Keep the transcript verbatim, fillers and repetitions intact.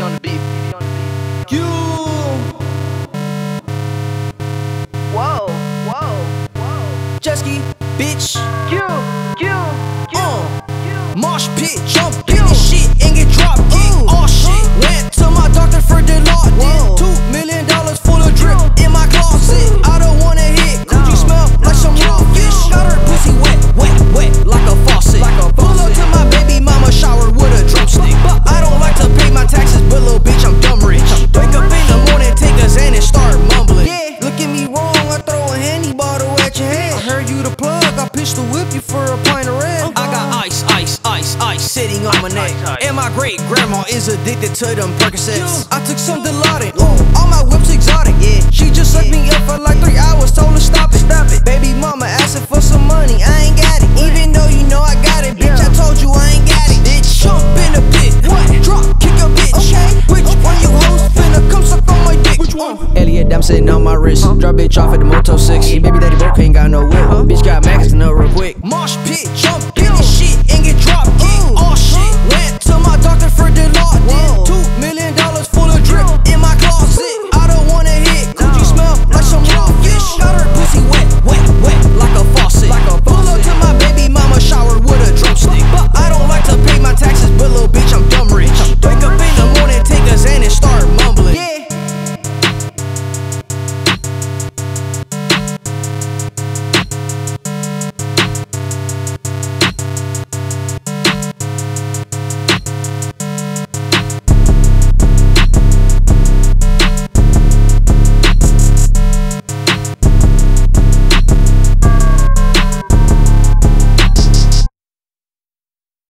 on the beat. You. Whoa, whoa, whoa. Jet ski, bitch. Q, Q, Q, Uh. Q. Mosh pit, jump in this shit and get drop kicked. Oh shit. Went to my doctor for the law. Did two million dollars full of drip in my closet. I don't wanna hit. Could you smell like some raw fish? Got her pussy wet, wet, wet like a faucet. Pull up to my baby mama shower with a drumstick. But I don't like to pay my taxes, but little bitch, I'm dumb rich. Wake up in the morning, take a Xan and start mumbling. Yeah, look at me wrong, I throw a handy bottle at your head. I heard you the plug, I pistol whip you for a pint of red. I got ice, ice, ice, ice sitting on my neck. And my great grandma is addicted to them Percocets. I took some Dilaudid, ooh, all my whips exotic. Yeah, she just sucked me up for like three hours, told her stop it, stop it. Baby mama asking for some money, I ain't got it. Even though you know I got it, bitch, I told you I ain't got it. Bitch, jump in the pit, what? Drop, kick a bitch. Okay, which one you hoes finna come suck on my dick? Which one? Elliot, I'm sitting on my wrist. Drop bitch off at the Moto six. Baby daddy broke, ain't got no whip. Bitch got max to know real quick. Mosh pit, jump in